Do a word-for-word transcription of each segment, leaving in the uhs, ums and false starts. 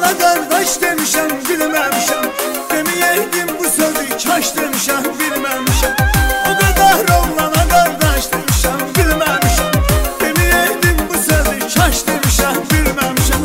oğlana kardeş demişem bilmemişem. Demeyeydim bu sözü kaç demişem bilmemişem. O kadar oğlana kardeş demişem bilmemişem. Demeyeydim bu sözü kaç demişem bilmemişem.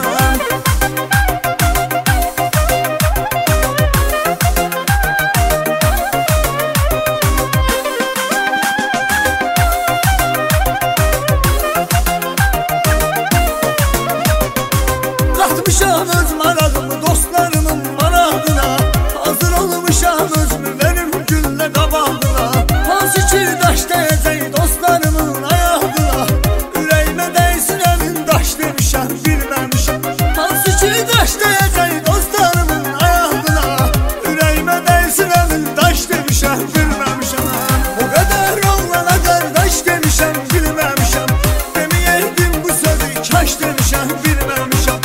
Katmışam öz marağımı dostlarımın marağına. Hazır olmuşam özümü benim gülle kabağına. Hansı çirdaş diyecek dostlarımın ayağına. Yüreğime değsin elin daş demişem bilmemişem. Hansı çirdaş diyecek dostlarımın ayağına. Yüreğime değsin elin daş demişem bilmemişem. O kadar oğlana kardeş demişem bilmemişem. Demeyeydim bu sözü kaç demişem bilmemişem.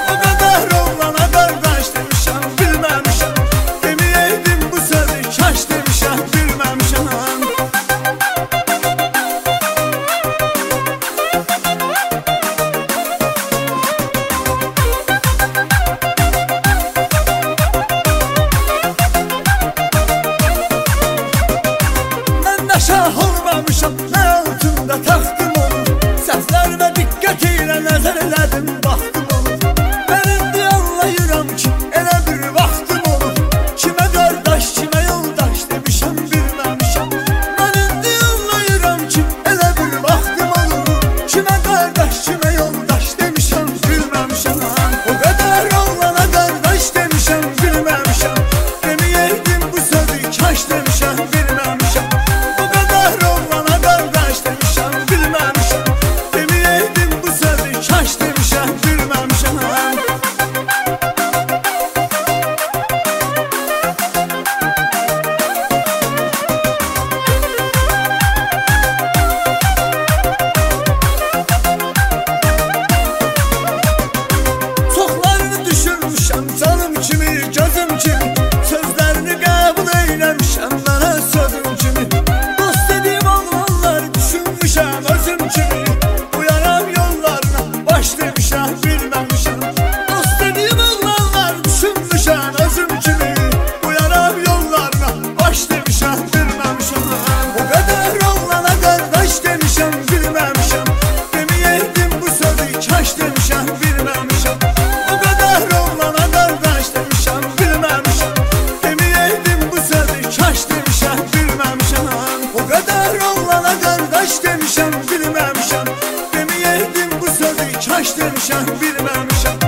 Şah olmamışam, ne altında taxtım olur. Səhvlərime diqqət ilə nəzər elədim, baxdım olur. Mən indi anlayıram ki, elə bir vaxtım olur. Kimə qardaş, kimə yoldaş demişəm, bilməmişəm. Mən indi anlayıram ki, elə bir vaxtım olur. Kimə qardaş, kimə yoldaş demişəm, bilməmişəm. O qədər oğlana qardaş demişəm, bilməmişəm. Deməyəydim bu sözü kaç demişəm, bilməmişəm. Canım kimi, gözüm kimi, sözlərini qəbul eyləmişəm mənə sözüm kimi. Dost dediyim oğlanlar düşünmüşəm özüm kimi. Uyaram yollarına baş demişəm bilməmişəm. Dost dediyim oğlanlar düşünmüşəm özüm kimi. Uyaram yollarına baş demişəm bilməmişəm. O qədər oğlana qardaş demişəm bilməmişəm. Deməyəydim bu sözü kaç demişəm bilməmişəm. O qədər oğlana qardaş demişəm bilməmişəm. Deməyəydim bu sözü kaç demişəm bilməmişəm. O qədər oğlana qardaş demişəm bilməmişəm. Deməyəydim bu sözü kaç demişəm bilməmişəm.